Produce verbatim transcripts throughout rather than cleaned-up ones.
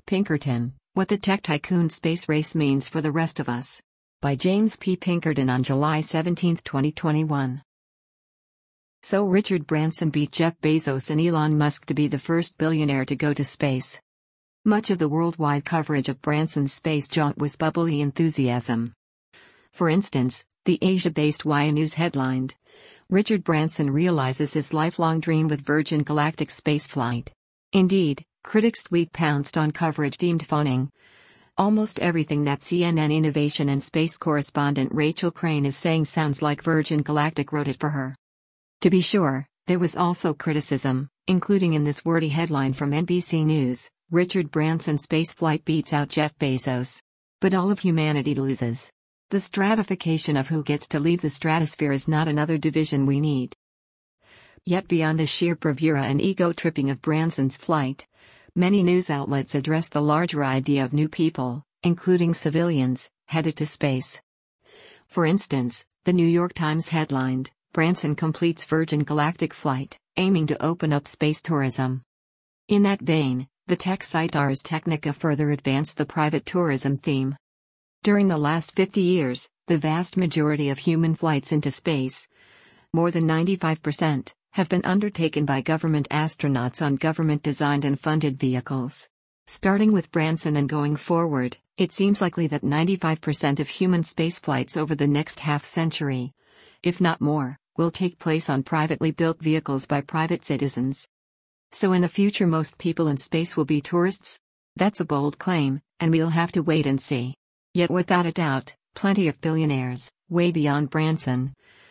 Pinkerton, What the Tech Tycoon Space Race Means for the Rest of Us. By James P. Pinkerton on July seventeenth, twenty twenty-one. So Richard Branson beat Jeff Bezos and Elon Musk to be the first billionaire to go to space. Much of the worldwide coverage of Branson's space jaunt was bubbly enthusiasm. For instance, the Asia-based Wire News headlined, "Richard Branson realizes his lifelong dream with Virgin Galactic spaceflight." Indeed, critics tweet pounced on coverage deemed phoning. Almost everything that C N N innovation and space correspondent Rachel Crane is saying sounds like Virgin Galactic wrote it for her. To be sure, there was also criticism, including in this wordy headline from N B C News, "Richard Branson spaceflight beats out Jeff Bezos. But all of humanity loses. The stratification of who gets to leave the stratosphere is not another division we need." Yet beyond the sheer bravura and ego-tripping of Branson's flight, many news outlets address the larger idea of new people, including civilians, headed to space. For instance, the New York Times headlined, "Branson completes Virgin Galactic flight, aiming to open up space tourism." In that vein, the tech site Ars Technica further advanced the private tourism theme. During the last fifty years, the vast majority of human flights into space, more than ninety-five percent, have been undertaken by government astronauts on government-designed and funded vehicles. Starting with Branson and going forward, it seems likely that ninety-five percent of human spaceflights over the next half-century, if not more, will take place on privately built vehicles by private citizens. So in the future most people in space will be tourists? That's a bold claim, and we'll have to wait and see. Yet without a doubt, plenty of billionaires, way beyond Branson,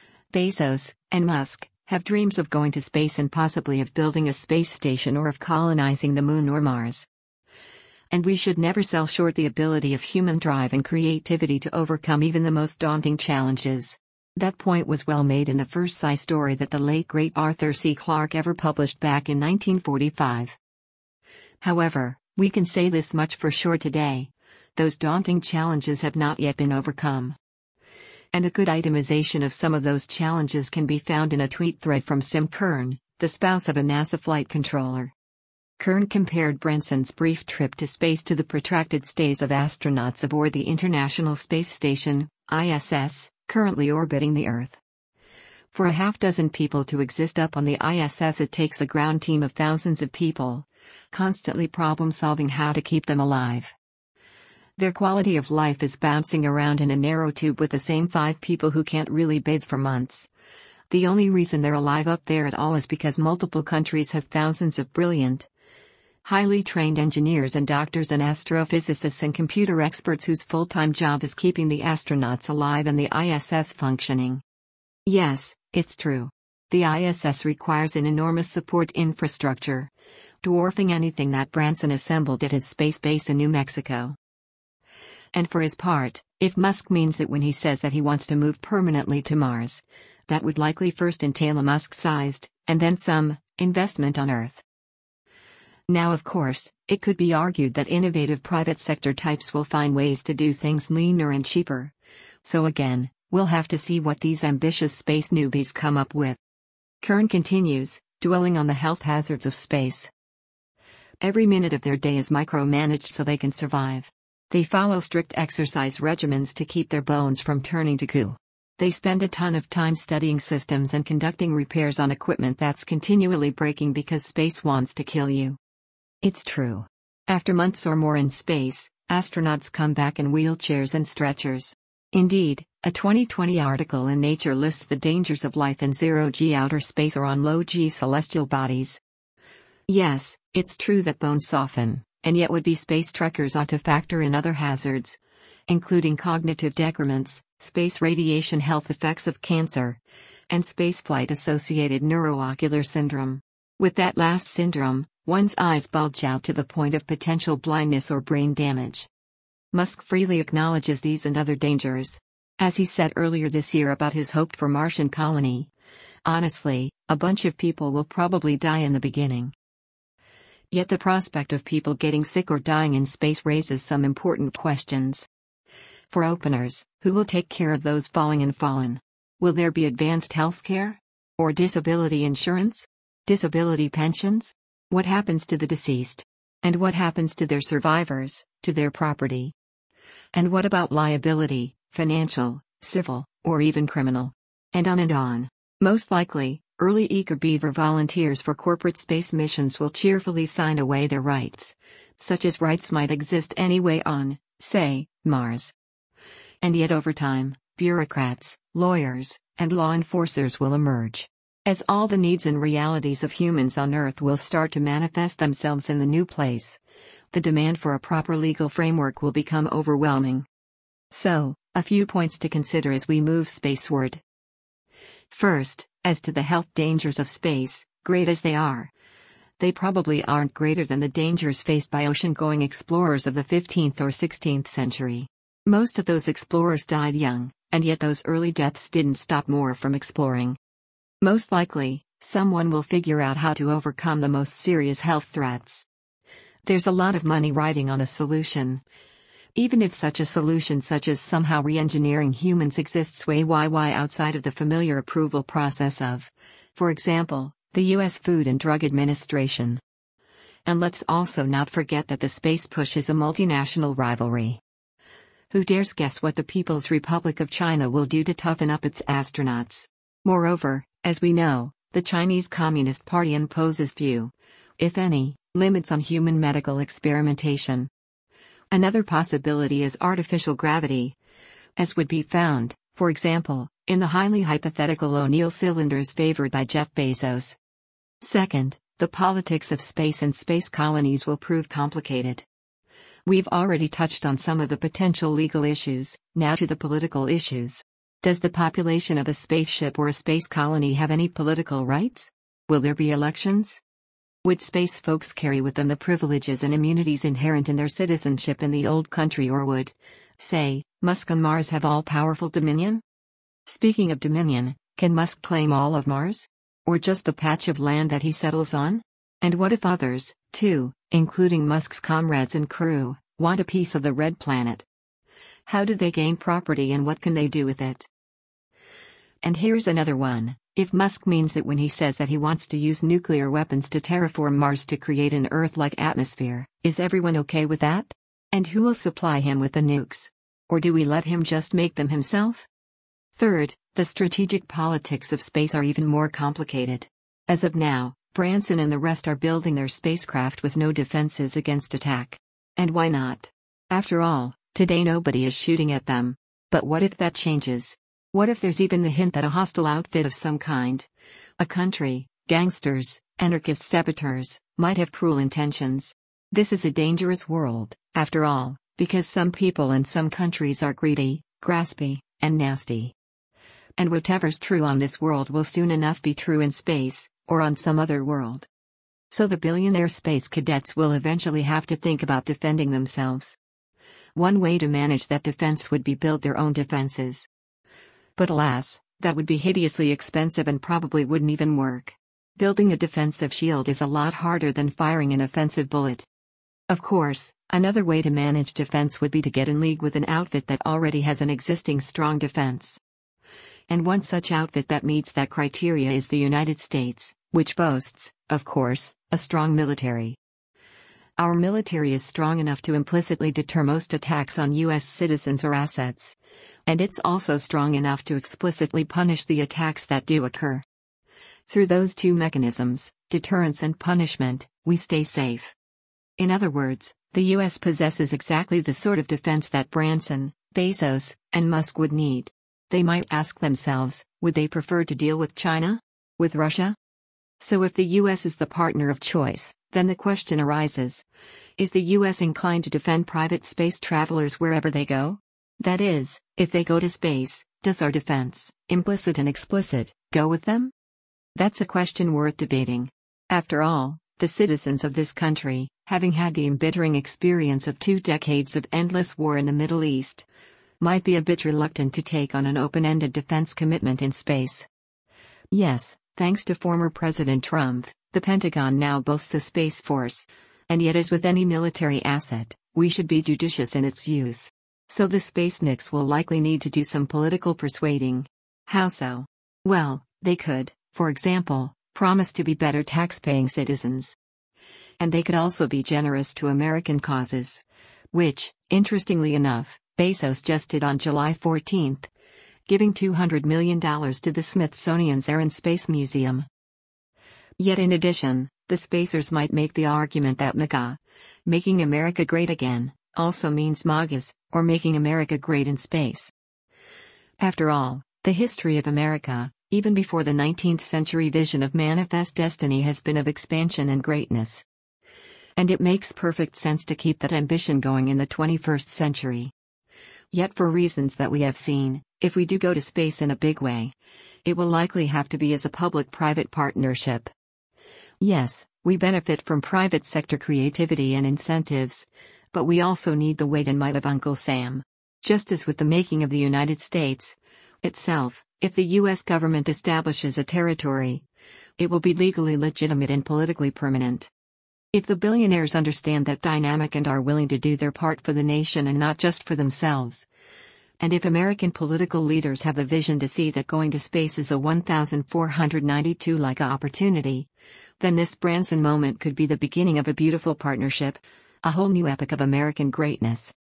Bezos, and Musk, have dreams of going to space and possibly of building a space station or of colonizing the moon or Mars. And we should never sell short the ability of human drive and creativity to overcome even the most daunting challenges. That point was well made in the first sci story that the late great Arthur C. Clarke ever published back in nineteen forty-five. However, we can say this much for sure today: those daunting challenges have not yet been overcome. And a good itemization of some of those challenges can be found in a tweet thread from Sim Kern, the spouse of a NASA flight controller. Kern compared Branson's brief trip to space to the protracted stays of astronauts aboard the International Space Station, I S S, currently orbiting the Earth. For a half dozen people to exist up on the I S S, it takes a ground team of thousands of people, constantly problem-solving how to keep them alive. Their quality of life is bouncing around in a narrow tube with the same five people who can't really bathe for months. The only reason they're alive up there at all is because multiple countries have thousands of brilliant, highly trained engineers and doctors and astrophysicists and computer experts whose full-time job is keeping the astronauts alive and the I S S functioning. Yes, it's true. The I S S requires an enormous support infrastructure, dwarfing anything that Branson assembled at his space base in New Mexico. And for his part, if Musk means it when he says that he wants to move permanently to Mars, that would likely first entail a Musk-sized, and then some, investment on Earth. Now of course, it could be argued that innovative private sector types will find ways to do things leaner and cheaper. So again, we'll have to see what these ambitious space newbies come up with. Kern continues, dwelling on the health hazards of space. Every minute of their day is micromanaged so they can survive. They follow strict exercise regimens to keep their bones from turning to goo. They spend a ton of time studying systems and conducting repairs on equipment that's continually breaking because space wants to kill you. It's true. After months or more in space, astronauts come back in wheelchairs and stretchers. Indeed, a twenty twenty article in Nature lists the dangers of life in zero-G outer space or on low-G celestial bodies. Yes, it's true that bones soften, and yet would-be space trekkers ought to factor in other hazards, including cognitive decrements, space radiation health effects of cancer, and spaceflight-associated neuroocular syndrome. With that last syndrome, one's eyes bulge out to the point of potential blindness or brain damage. Musk freely acknowledges these and other dangers. As he said earlier this year about his hoped-for Martian colony, "Honestly, a bunch of people will probably die in the beginning." Yet the prospect of people getting sick or dying in space raises some important questions. For openers, who will take care of those falling and fallen? Will there be advanced health care? Or disability insurance? Disability pensions? What happens to the deceased? And what happens to their survivors, to their property? And what about liability, financial, civil, or even criminal? And on and on. Most likely, early eager beaver volunteers for corporate space missions will cheerfully sign away their rights. Such as rights might exist anyway on, say, Mars. And yet over time, bureaucrats, lawyers, and law enforcers will emerge. As all the needs and realities of humans on Earth will start to manifest themselves in the new place, the demand for a proper legal framework will become overwhelming. So, a few points to consider as we move spaceward. First, as to the health dangers of space, great as they are, they probably aren't greater than the dangers faced by ocean-going explorers of the fifteenth or sixteenth century. Most of those explorers died young, and yet those early deaths didn't stop more from exploring. Most likely, someone will figure out how to overcome the most serious health threats. There's a lot of money riding on a solution. Even if such a solution such as somehow re-engineering humans exists way why why outside of the familiar approval process of, for example, the U S Food and Drug Administration. And let's also not forget that the space push is a multinational rivalry. Who dares guess what the People's Republic of China will do to toughen up its astronauts? Moreover, as we know, the Chinese Communist Party imposes few, if any, limits on human medical experimentation. Another possibility is artificial gravity, as would be found, for example, in the highly hypothetical O'Neill cylinders favored by Jeff Bezos. Second, the politics of space and space colonies will prove complicated. We've already touched on some of the potential legal issues, now to the political issues. Does the population of a spaceship or a space colony have any political rights? Will there be elections? Would space folks carry with them the privileges and immunities inherent in their citizenship in the old country, or would, say, Musk on Mars have all-powerful dominion? Speaking of dominion, can Musk claim all of Mars? Or just the patch of land that he settles on? And what if others, too, including Musk's comrades and crew, want a piece of the red planet? How do they gain property and what can they do with it? And here's another one. If Musk means it when he says that he wants to use nuclear weapons to terraform Mars to create an Earth-like atmosphere, is everyone okay with that? And who will supply him with the nukes? Or do we let him just make them himself? Third, the strategic politics of space are even more complicated. As of now, Branson and the rest are building their spacecraft with no defenses against attack. And why not? After all, today nobody is shooting at them. But what if that changes? What if there's even the hint that a hostile outfit of some kind, a country, gangsters, anarchist saboteurs, might have cruel intentions? This is a dangerous world, after all, because some people and some countries are greedy, graspy, and nasty. And whatever's true on this world will soon enough be true in space, or on some other world. So the billionaire space cadets will eventually have to think about defending themselves. One way to manage that defense would be build their own defenses. But alas, that would be hideously expensive and probably wouldn't even work. Building a defensive shield is a lot harder than firing an offensive bullet. Of course, another way to manage defense would be to get in league with an outfit that already has an existing strong defense. And one such outfit that meets that criteria is the United States, which boasts, of course, a strong military. Our military is strong enough to implicitly deter most attacks on U S citizens or assets. And it's also strong enough to explicitly punish the attacks that do occur. Through those two mechanisms, deterrence and punishment, we stay safe. In other words, the U S possesses exactly the sort of defense that Branson, Bezos, and Musk would need. They might ask themselves, would they prefer to deal with China? With Russia? So if the U S is the partner of choice, then the question arises, is the U S inclined to defend private space travelers wherever they go? That is, if they go to space, does our defense, implicit and explicit, go with them? That's a question worth debating. After all, the citizens of this country, having had the embittering experience of two decades of endless war in the Middle East, might be a bit reluctant to take on an open-ended defense commitment in space. Yes, thanks to former President Trump, the Pentagon now boasts a space force, and yet as with any military asset, we should be judicious in its use. So the Spacenicks will likely need to do some political persuading. How so? Well, they could, for example, promise to be better tax-paying citizens. And they could also be generous to American causes. Which, interestingly enough, Bezos just did on July fourteenth, giving two hundred million dollars to the Smithsonian's Air and Space Museum. Yet in addition, the spacers might make the argument that MAGA, making America great again, also means MAGAs, or making America great in space. After all, the history of America, even before the nineteenth century vision of manifest destiny, has been of expansion and greatness. And it makes perfect sense to keep that ambition going in the twenty-first century. Yet for reasons that we have seen, if we do go to space in a big way, it will likely have to be as a public-private partnership. Yes, we benefit from private sector creativity and incentives, but we also need the weight and might of Uncle Sam. Just as with the making of the United States itself, if the U S government establishes a territory, it will be legally legitimate and politically permanent. If the billionaires understand that dynamic and are willing to do their part for the nation and not just for themselves, and if American political leaders have the vision to see that going to space is a one thousand four hundred ninety-two like opportunity, then this Branson moment could be the beginning of a beautiful partnership, a whole new epic of American greatness.